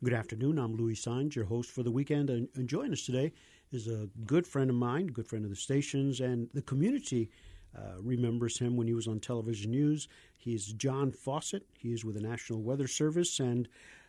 Good afternoon. I'm Louis Saenz, your host for the weekend. And joining us today is a good friend of mine, good friend of the stations, and the community remembers him when he was on television news. He's John Fawcett. He is with the National Weather Service, and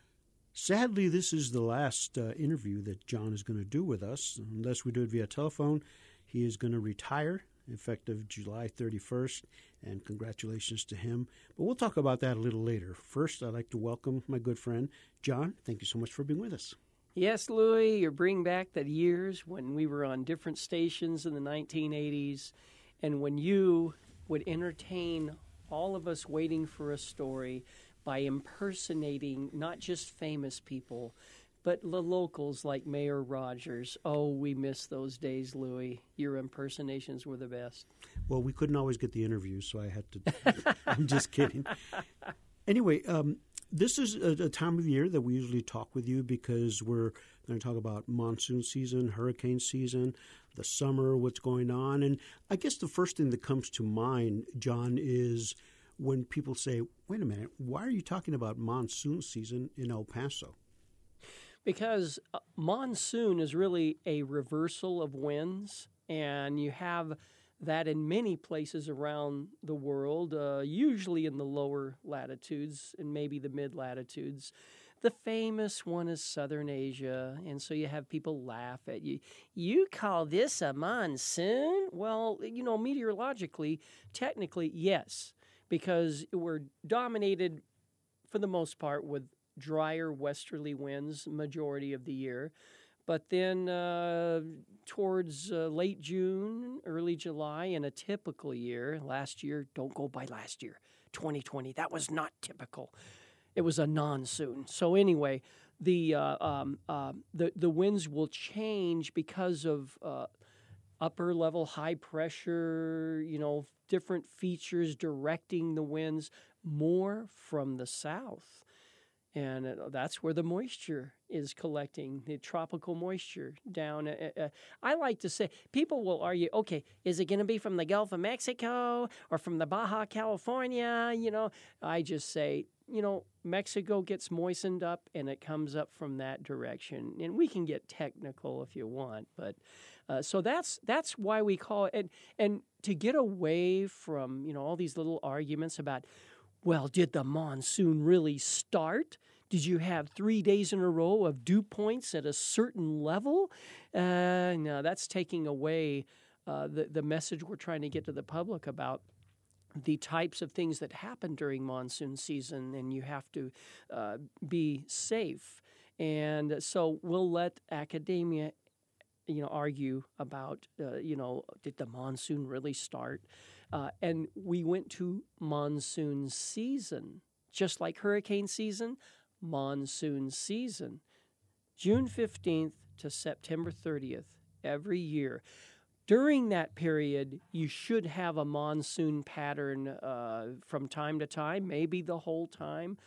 sadly, this is the last interview that John is going to do with us. Unless we do it via telephone, he is going to retire effective July 31st, and congratulations to him. But we'll talk about that a little later. First, I'd like to welcome my good friend, John. Thank you so much for being with us. Yes, Louis, you're bringing back the years when we were on different stations in the 1980s, and when you would entertain all of us waiting for a story by impersonating not just famous people, but the locals like Mayor Rogers. Oh, we miss those days, Louis. Your impersonations were the best. Well, we couldn't always get the interviews, so I had to. I'm just kidding. Anyway, this is a time of year that we usually talk with you because we're going to talk about monsoon season, hurricane season, the summer, what's going on. And I guess the first thing that comes to mind, John, is when people say, wait a minute, why are you talking about monsoon season in El Paso? Because monsoon is really a reversal of winds, and you have that in many places around the world, usually in the lower latitudes and maybe the mid-latitudes. The famous one is Southern Asia, and so you have people laugh at you. You call this a monsoon? Well, meteorologically, technically, yes, because we're dominated for the most part with drier westerly winds majority of the year. But then towards late June, early July, in a typical year, last year, don't go by last year, 2020, that was not typical. It was a non-soon. So anyway, the winds will change because of upper level high pressure, different features directing the winds more from the south. And that's where the moisture is collecting, the tropical moisture down. I like to say, people will argue, okay, is it going to be from the Gulf of Mexico or from the Baja California? I just say, Mexico gets moistened up and it comes up from that direction. And we can get technical if you want, but so that's why we call it. And to get away from, all these little arguments about, well, did the monsoon really start? Did you have 3 days in a row of dew points at a certain level? No, that's taking away the message we're trying to get to the public about the types of things that happen during monsoon season, and you have to be safe. And so we'll let academia argue about, did the monsoon really start? And we went to monsoon season, just like hurricane season, monsoon season, June 15th to September 30th every year. During that period, you should have a monsoon pattern from time to time, maybe the whole time.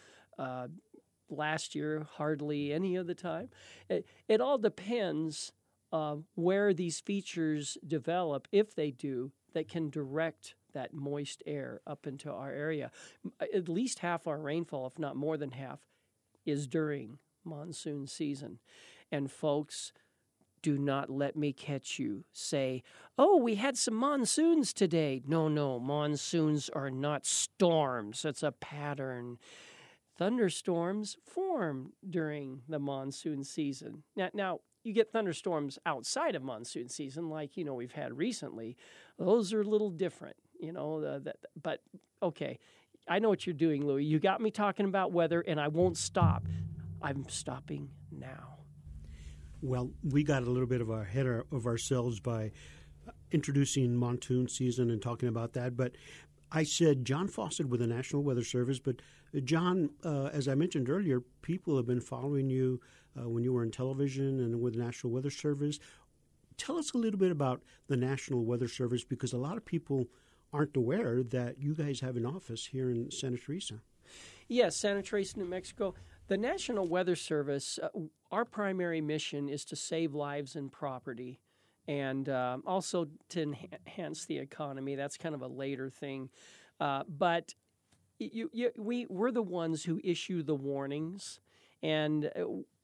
Last year, hardly any of the time. It all depends where these features develop, if they do, that can direct that moist air up into our area. At least half our rainfall, if not more than half, is during monsoon season. And folks, do not let me catch you say, oh, we had some monsoons today. No, monsoons are not storms. It's a pattern. Thunderstorms form during the monsoon season. Now, you get thunderstorms outside of monsoon season, like, we've had recently. Those are a little different, but okay. I know what you're doing, Louis. You got me talking about weather, and I won't stop. I'm stopping now. Well, we got a little bit of ahead of ourselves by introducing monsoon season and talking about that, but I said John Fawcett with the National Weather Service, but John, as I mentioned earlier, people have been following you when you were in television and with the National Weather Service. Tell us a little bit about the National Weather Service, because a lot of people aren't aware that you guys have an office here in Santa Teresa. Yes, Santa Teresa, New Mexico. The National Weather Service, our primary mission is to save lives and property, and also to enhance the economy. That's kind of a later thing. But we're the ones who issue the warnings, and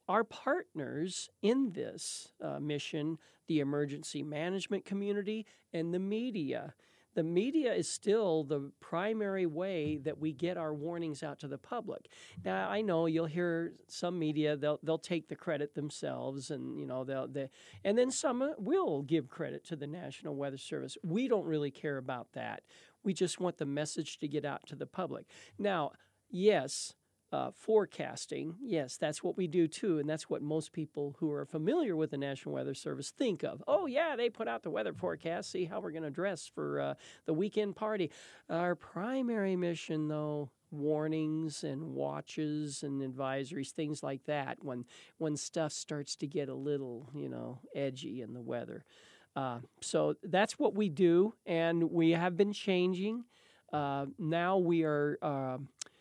our partners in this mission, the emergency management community and the media. The media is still the primary way that we get our warnings out to the public. Now, I know you'll hear some media, they'll take the credit themselves, and and then some will give credit to the National Weather Service. We don't really care about that. We just want the message to get out to the public. Now, yes, forecasting, yes, that's what we do too, and that's what most people who are familiar with the National Weather Service think of. Oh, yeah, they put out the weather forecast, see how we're going to dress for the weekend party. Our primary mission, though, warnings and watches and advisories, things like that, when stuff starts to get a little, edgy in the weather. So that's what we do, and we have been changing. Now we are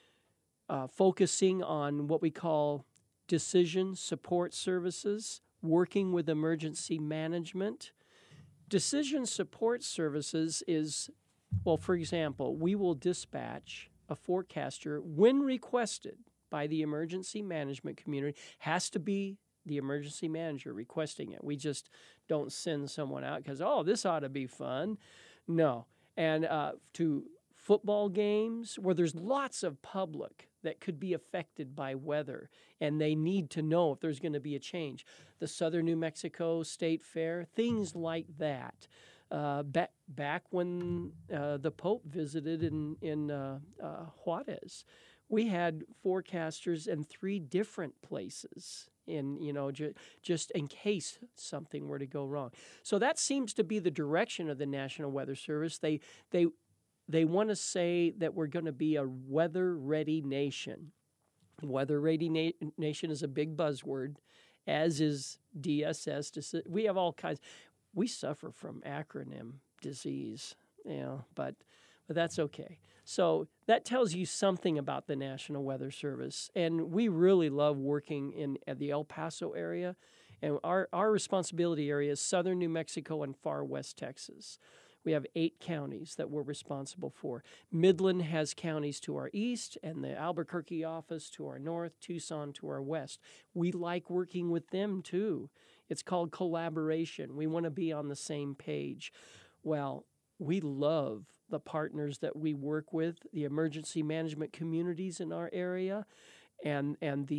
focusing on what we call decision support services, working with emergency management. Decision support services is, well, for example, we will dispatch a forecaster when requested by the emergency management community. Has to be the emergency manager requesting it. We just don't send someone out because, this ought to be fun. No. And to football games where there's lots of public that could be affected by weather, and they need to know if there's going to be a change. The Southern New Mexico State Fair, things like that. Back when the Pope visited in Juarez, we had forecasters in 3 different places just in case something were to go wrong. So that seems to be the direction of the National Weather Service. They want to say that we're going to be a weather-ready nation. Weather-ready nation is a big buzzword, as is DSS. We have all kinds. We suffer from acronym disease, but that's okay. So that tells you something about the National Weather Service, and we really love working at the El Paso area, and our responsibility area is southern New Mexico and far west Texas. We have 8 counties that we're responsible for. Midland has counties to our east, and the Albuquerque office to our north, Tucson to our west. We like working with them too. It's called collaboration. We want to be on the same page. Well, we love the partners that we work with, the emergency management communities in our area, and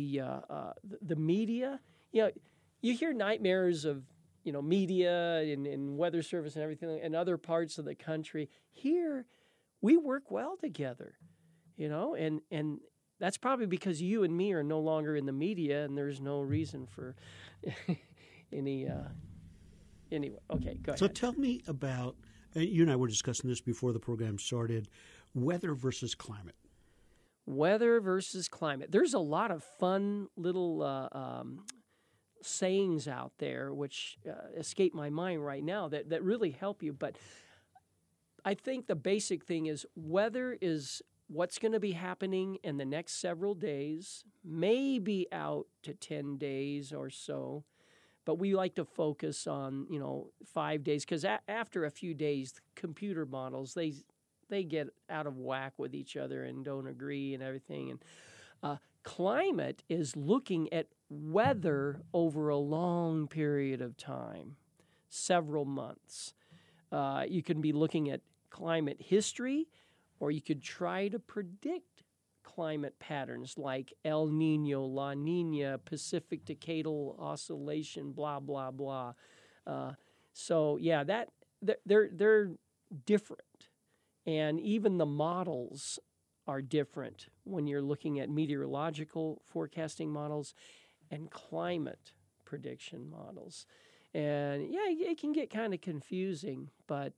the media. You hear nightmares of media and weather service and everything in other parts of the country. Here, we work well together, and that's probably because you and me are no longer in the media, and there's no reason for any. Anyway, okay, go ahead. So tell me about, you and I were discussing this before the program started, weather versus climate. Weather versus climate. There's a lot of fun little sayings out there which escape my mind right now that really help you. But I think the basic thing is weather is what's going to be happening in the next several days, maybe out to 10 days or so. But we like to focus on, 5 days because after a few days, computer models, they get out of whack with each other and don't agree and everything. And climate is looking at weather over a long period of time, several months. You can be looking at climate history, or you could try to predict climate patterns like El Nino, La Nina, Pacific Decadal Oscillation, blah, blah, blah. So, yeah, they're different. And even the models are different when you're looking at meteorological forecasting models and climate prediction models. And, yeah, it can get kind of confusing, but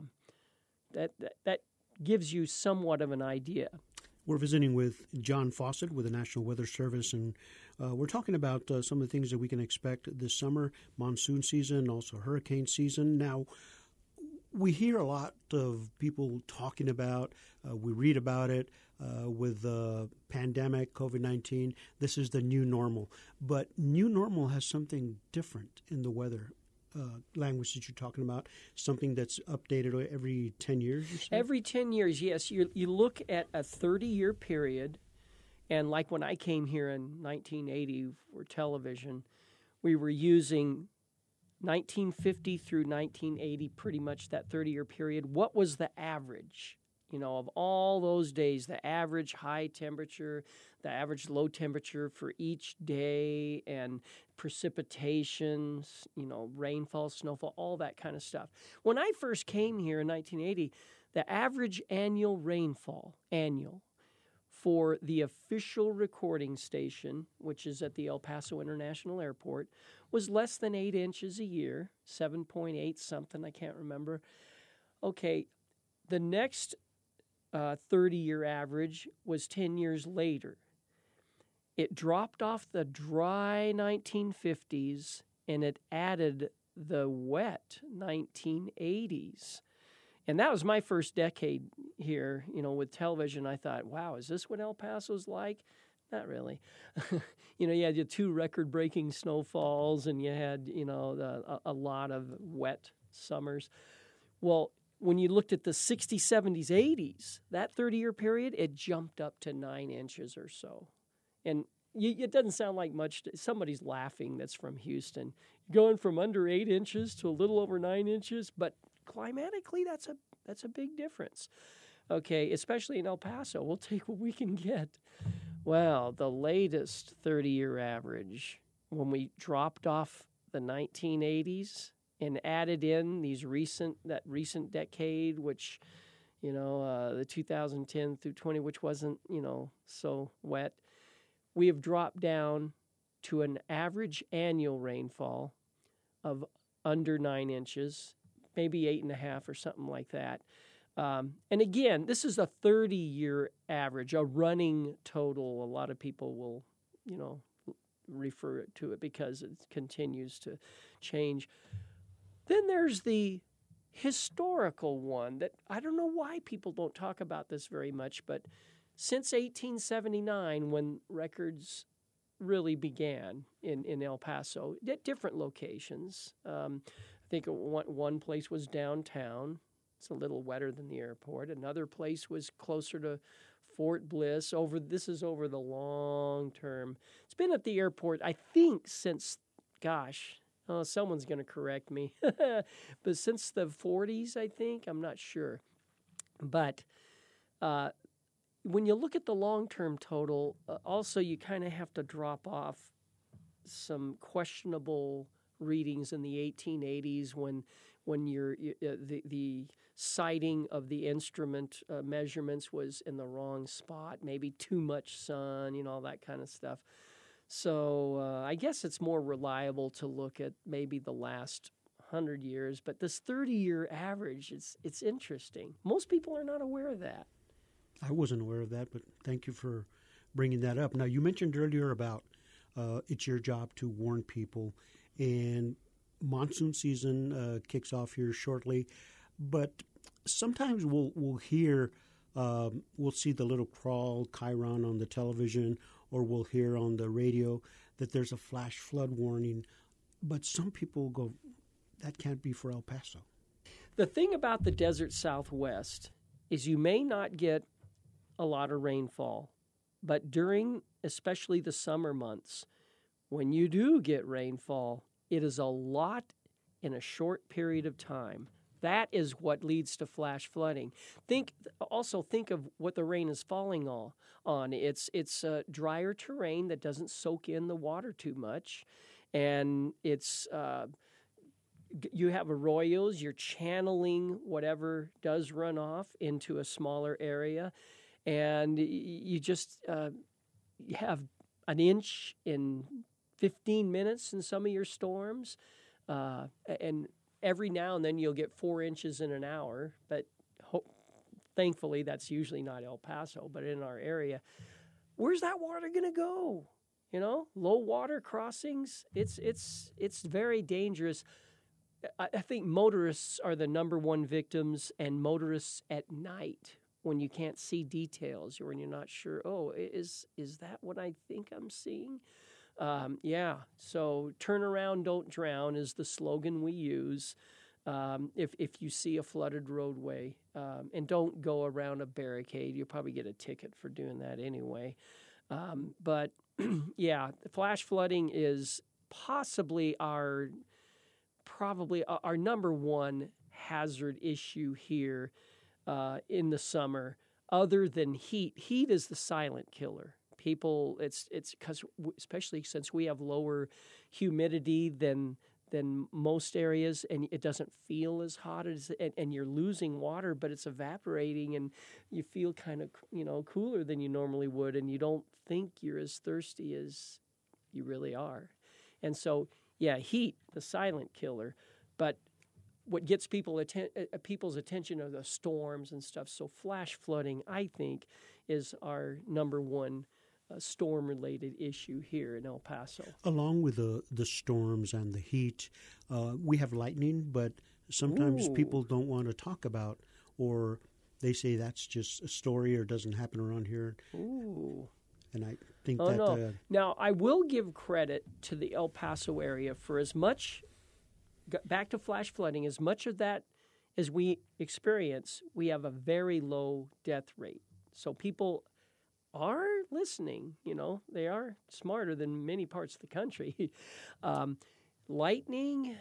that gives you somewhat of an idea. We're visiting with John Fawcett with the National Weather Service, and we're talking about some of the things that we can expect this summer, monsoon season, also hurricane season. Now, we hear a lot of people talking about, we read about it with the pandemic, COVID-19. This is the new normal. But new normal has something different in the weather language that you're talking about, something that's updated every 10 years or so? Every 10 years, yes. You look at a 30-year period, And like when I came here in 1980 for television, we were using 1950 through 1980, pretty much that 30-year period. What was the average? Of all those days, the average high temperature, the average low temperature for each day, and precipitations, rainfall, snowfall, all that kind of stuff. When I first came here in 1980, the average annual rainfall, for the official recording station, which is at the El Paso International Airport, was less than 8 inches a year, 7.8 something, I can't remember. Okay, the next 30-year average was 10 years later. It dropped off the dry 1950s and it added the wet 1980s. And that was my first decade here, with television. I thought, wow, is this what El Paso's like? Not really. You had your 2 record-breaking snowfalls and you had, a lot of wet summers. Well, when you looked at the 60s, 70s, 80s, that 30-year period, it jumped up to 9 inches or so. And it doesn't sound like much. Somebody's laughing that's from Houston. Going from under 8 inches to a little over 9 inches, but climatically, that's a big difference. Okay, especially in El Paso. We'll take what we can get. Well, the latest 30-year average, when we dropped off the 1980s and added in that recent decade, which, the 2010 through 20, which wasn't, so wet, we have dropped down to an average annual rainfall of under 9 inches, maybe 8.5 or something like that. And again, this is a 30-year average, a running total. A lot of people will, refer to it because it continues to change. Then there's the historical one that I don't know why people don't talk about this very much, but since 1879, when records really began in El Paso at different locations, I think one place was downtown. It's a little wetter than the airport. Another place was closer to Fort Bliss. This is over the long term. It's been at the airport, I think, since, someone's going to correct me, but since the 40s, I think. I'm not sure. But when you look at the long-term total, also you kind of have to drop off some questionable readings in the 1880s when the sighting of the instrument measurements was in the wrong spot, maybe too much sun, all that kind of stuff. So I guess it's more reliable to look at maybe the last 100 years, but this 30-year average, it's interesting. Most people are not aware of that. I wasn't aware of that, but thank you for bringing that up. Now, you mentioned earlier about it's your job to warn people, and monsoon season kicks off here shortly, but sometimes we'll hear, we'll see the little crawl chyron on the television, or we'll hear on the radio that there's a flash flood warning, but some people go, that can't be for El Paso. The thing about the desert Southwest is you may not get a lot of rainfall, but during especially the summer months, when you do get rainfall, it is a lot in a short period of time. That is what leads to flash flooding. Think of what the rain is falling on. It's drier terrain that doesn't soak in the water too much, and it's you have arroyos. You're channeling whatever does run off into a smaller area, and you just you have an inch in 15 minutes in some of your storms, and every now and then you'll get 4 inches in an hour, but thankfully that's usually not El Paso, but in our area. Where's that water going to go? Low water crossings, it's very dangerous. I think motorists are the number one victims, and motorists at night when you can't see details or when you're not sure, is that what I think I'm seeing? So turn around, don't drown is the slogan we use if you see a flooded roadway. And don't go around a barricade. You'll probably get a ticket for doing that anyway. But yeah, flash flooding is possibly our number one hazard issue here in the summer, other than heat. Heat is the silent killer. People, it's because especially since we have lower humidity than most areas, and it doesn't feel as hot as, and you're losing water, but it's evaporating, and you feel kind of cooler than you normally would, and you don't think you're as thirsty as you really are, and so yeah, heat, the silent killer, but what gets people's attention are the storms and stuff. So flash flooding, I think, is our number one storm-related issue here in El Paso. Along with the storms and the heat, we have lightning, but sometimes people don't want to talk about, or they say that's just a story or doesn't happen around here. Ooh. And I think No. Now, I will give credit to the El Paso area for as much, back to flash flooding, as much of that as we experience, we have a very low death rate. So people are listening, they are smarter than many parts of the country. Lightning,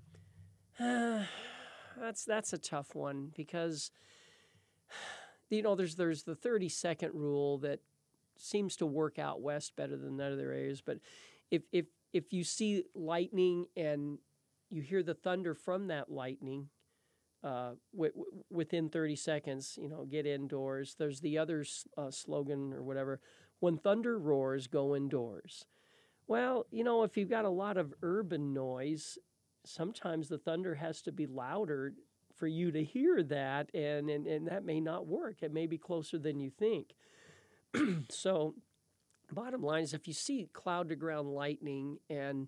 that's a tough one because, there's the 30-second rule that seems to work out west better than other areas. But if you see lightning and you hear the thunder from that lightning, within 30 seconds, get indoors. There's the other slogan or whatever, when thunder roars, go indoors. Well, if you've got a lot of urban noise, sometimes the thunder has to be louder for you to hear that, and that may not work. It may be closer than you think. So bottom line is, if you see cloud-to-ground lightning, and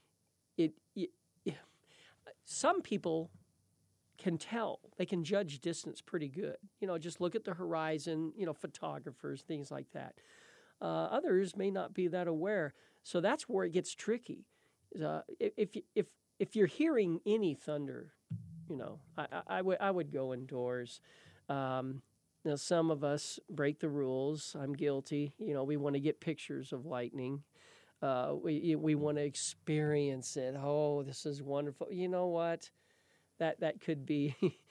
some people can tell. They can judge distance pretty good. Just look at the horizon, photographers, things like that. Others may not be that aware. So that's where it gets tricky. If you're hearing any thunder, I would go indoors. Now, some of us break the rules. I'm guilty. We want to get pictures of lightning. We want to experience it. Oh, this is wonderful. You know what? That could be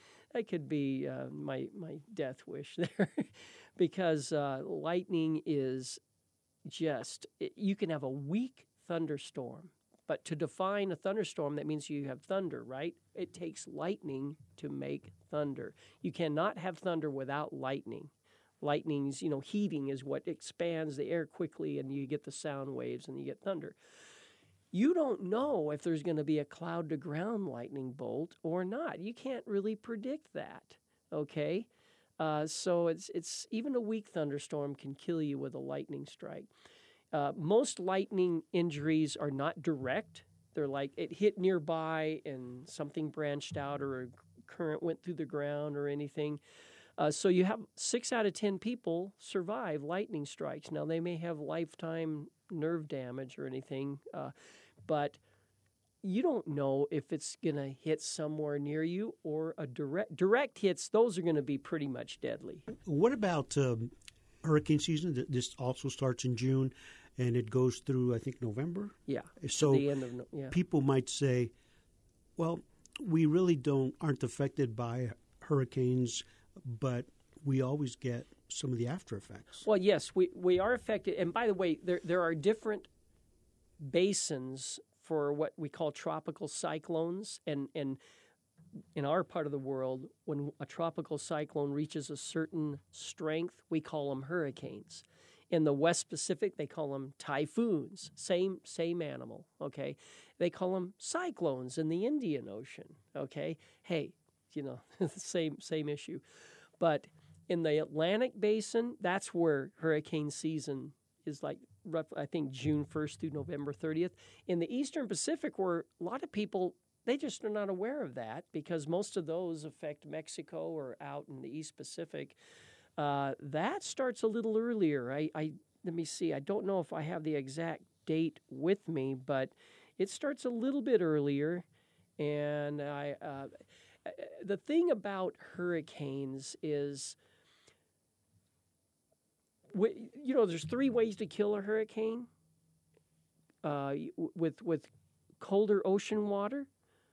my death wish there, because lightning is just, you can have a weak thunderstorm, but to define a thunderstorm, that means you have thunder, right? It takes lightning to make thunder. You cannot have thunder without lightning. Lightning's, heating is what expands the air quickly, and you get the sound waves and you get thunder. You don't know if there's going to be a cloud-to-ground lightning bolt or not. You can't really predict that, okay? So it's even a weak thunderstorm can kill you with a lightning strike. Most lightning injuries are not direct. They're like it hit nearby and something branched out, or a current went through the ground or anything. So you have 6 out of 10 people survive lightning strikes. Now, they may have lifetime nerve damage or anything, but you don't know if it's going to hit somewhere near you, or a direct hits. Those are going to be pretty much deadly. What about hurricane season? This also starts in June, and it goes through, I think, November? Yeah. So the end of, people might say, well, we really aren't affected by hurricanes, but we always get some of the after effects. Well, yes, we are affected. And by the way, there are different basins for what we call tropical cyclones. And in our part of the world, when a tropical cyclone reaches a certain strength, we call them hurricanes. In the West Pacific, they call them typhoons. Same animal, okay? They call them cyclones in the Indian Ocean, okay? Hey, same issue. But in the Atlantic Basin, that's where hurricane season is, like, I think June 1st through November 30th. In the Eastern Pacific, where a lot of people, they just are not aware of that, because most of those affect Mexico or out in the East Pacific. That starts a little earlier. Let me see. I don't know if I have the exact date with me, but it starts a little bit earlier. And the thing about hurricanes is there's three ways to kill a hurricane with colder ocean water,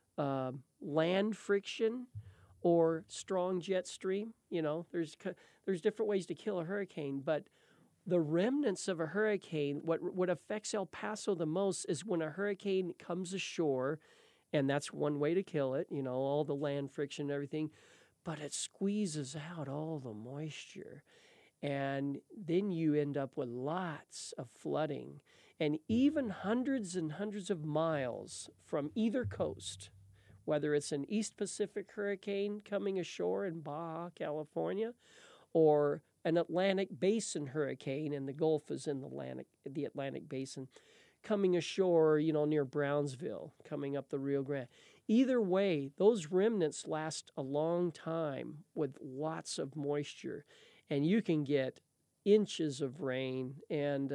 land friction, or strong jet stream. There's different ways to kill a hurricane, but the remnants of a hurricane, what affects El Paso the most is when a hurricane comes ashore, and that's one way to kill it, all the land friction and everything, but it squeezes out all the moisture. And then you end up with lots of flooding. And even hundreds and hundreds of miles from either coast, whether it's an East Pacific hurricane coming ashore in Baja, California, or an Atlantic Basin hurricane, and the Gulf is in the Atlantic Basin, coming ashore, near Brownsville, coming up the Rio Grande. Either way, those remnants last a long time with lots of moisture, and you can get inches of rain. And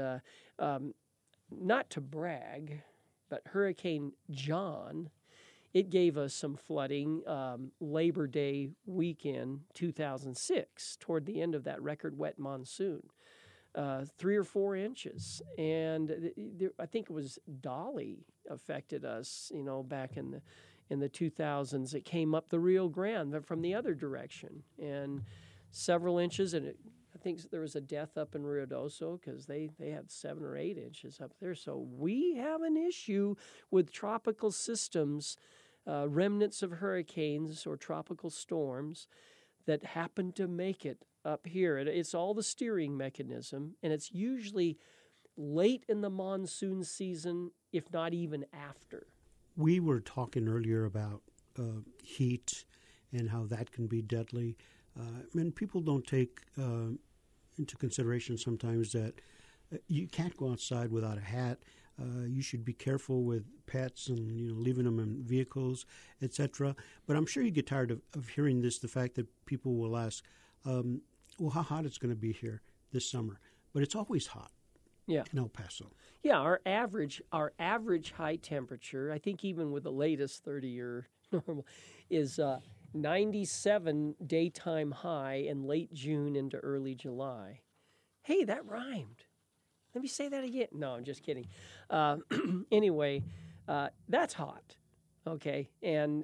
not to brag, but Hurricane John, it gave us some flooding Labor Day weekend 2006, toward the end of that record wet monsoon, 3 or 4 inches. And I think it was Dolly affected us, back in the 2000s. It came up the Rio Grande but from the other direction, and several inches. And I think there was a death up in Ruidoso because they had 7 or 8 inches up there. So we have an issue with tropical systems, remnants of hurricanes or tropical storms that happen to make it up here. It's all the steering mechanism, and it's usually late in the monsoon season, if not even after. We were talking earlier about heat and how that can be deadly. And people don't take into consideration sometimes that you can't go outside without a hat. You should be careful with pets and leaving them in vehicles, etc. But I'm sure you get tired of hearing this, the fact that people will ask, well, how hot it's going to be here this summer. But it's always hot in El Paso. Yeah, our average high temperature, I think even with the latest 30-year normal, is 97 daytime high in late June into early July. Hey, that rhymed. Let me say that again. No, I'm just kidding. Anyway, that's hot, okay? And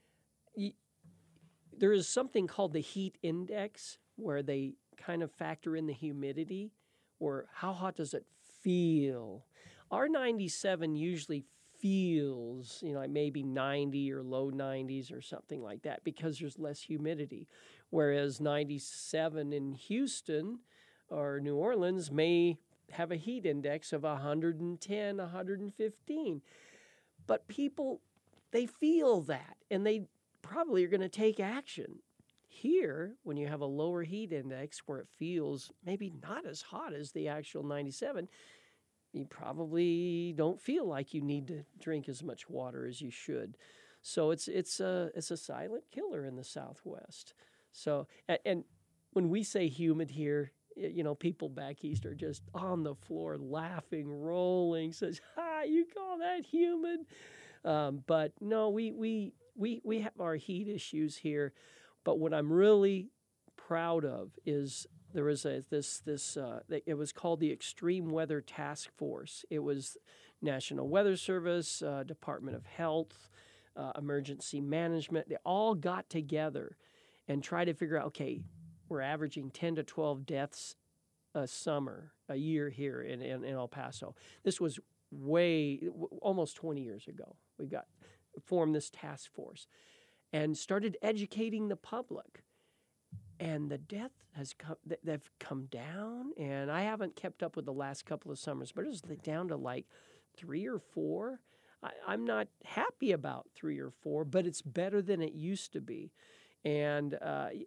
there is something called the heat index where they kind of factor in the humidity, or how hot does it feel. Our 97 usually feels, like maybe 90 or low 90s or something like that because there's less humidity, whereas 97 in Houston or New Orleans may have a heat index of 110, 115. But people, they feel that, and they probably are going to take action. Here, when you have a lower heat index where it feels maybe not as hot as the actual 97, you probably don't feel like you need to drink as much water as you should. So it's a silent killer in the Southwest. So, and when we say humid here, people back east are just on the floor laughing, rolling, says, you call that humid? But no, we have our heat issues here. But what I'm really proud of is there was it was called the Extreme Weather Task Force. It was National Weather Service, Department of Health, Emergency Management. They all got together and tried to figure out, okay, we're averaging 10 to 12 deaths a year here in El Paso. This was almost 20 years ago. We formed this task force and started educating the public. And the death they've come down, and I haven't kept up with the last couple of summers, but it's down to like 3 or 4. I'm not happy about 3 or 4, but it's better than it used to be. And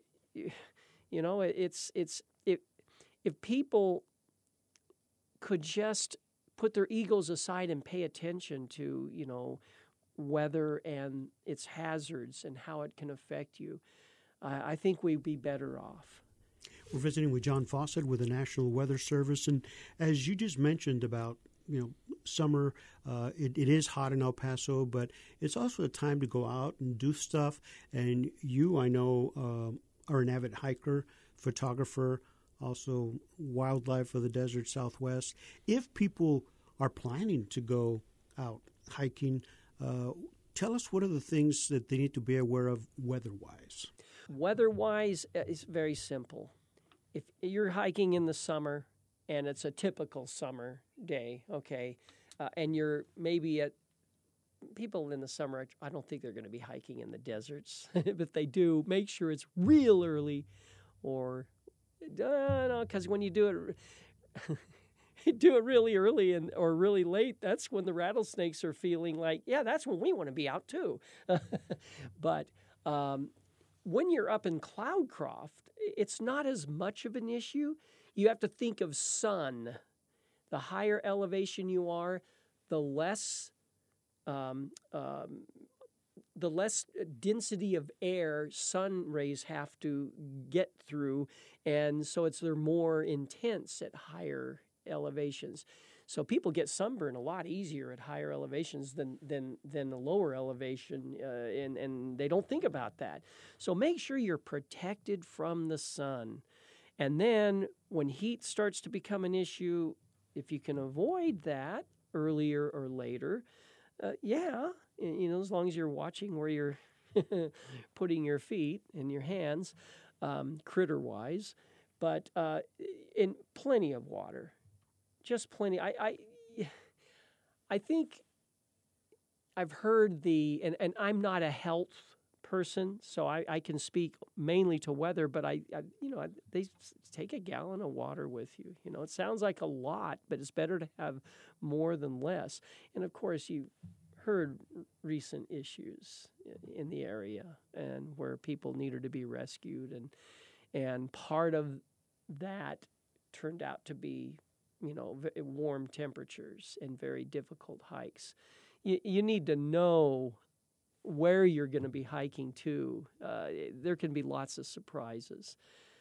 if people could just put their egos aside and pay attention to, weather and its hazards and how it can affect you, I think we'd be better off. We're visiting with John Fawcett with the National Weather Service. And as you just mentioned about, summer, it is hot in El Paso, but it's also a time to go out and do stuff. And you, I know, are an avid hiker, photographer, also Wildlife of the Desert Southwest. If people are planning to go out hiking, tell us what are the things that they need to be aware of weather-wise. Weather-wise, it's very simple. If you're hiking in the summer and it's a typical summer day, okay, and you're maybe at people in the summer, I don't think they're going to be hiking in the deserts. If they do, make sure it's real early, or no, because when you do it, you do it really early or really late. That's when the rattlesnakes are feeling like, yeah, that's when we want to be out too. But when you're up in Cloudcroft, it's not as much of an issue. You have to think of sun. The higher elevation you are, the less density of air sun rays have to get through, and so they're more intense at higher elevations. So people get sunburn a lot easier at higher elevations than the lower elevation, and they don't think about that. So make sure you're protected from the sun. And then when heat starts to become an issue, if you can avoid that earlier or later, as long as you're watching where you're putting your feet and your hands, critter-wise, but in plenty of water, just plenty. I think I've heard and I'm not a health person, so I can speak mainly to weather, but they take a gallon of water with you. It sounds like a lot, but it's better to have more than less. And of course, you heard recent issues in the area and where people needed to be rescued, and part of that turned out to be warm temperatures and very difficult hikes. You need to know where you're going to be hiking to. There can be lots of surprises.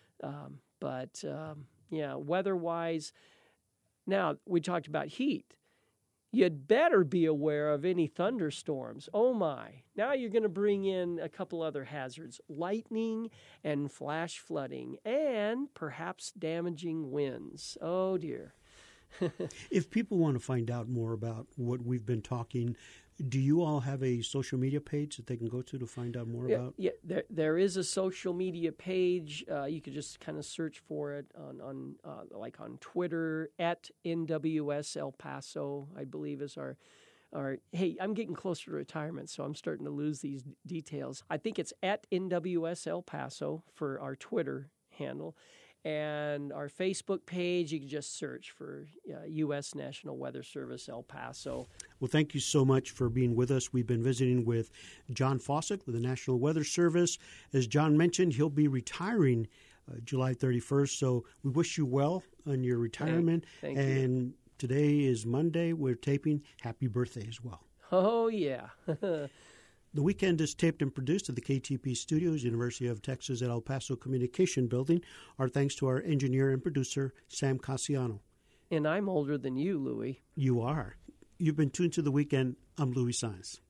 But weather-wise, now we talked about heat. You'd better be aware of any thunderstorms. Oh my. Now you're going to bring in a couple other hazards: lightning and flash flooding, and perhaps damaging winds. Oh dear. If people want to find out more about what we've been talking, do you all have a social media page that they can go to find out more about? Yeah, there is a social media page. You could just kind of search for it on Twitter at NWS El Paso, I believe is our. Hey, I'm getting closer to retirement, so I'm starting to lose these details. I think it's at NWS El Paso for our Twitter handle. And our Facebook page, you can just search for U.S. National Weather Service El Paso. Well, thank you so much for being with us. We've been visiting with John Fawcett with the National Weather Service. As John mentioned, he'll be retiring July 31st, so we wish you well on your retirement. Thank and you. Today is Monday. We're taping. Happy birthday as well. Oh, yeah. The Weekend is taped and produced at the KTP Studios, University of Texas at El Paso Communication Building. Our thanks to our engineer and producer, Sam Cassiano. And I'm older than you, Louis. You are. You've been tuned to The Weekend. I'm Louis Saenz.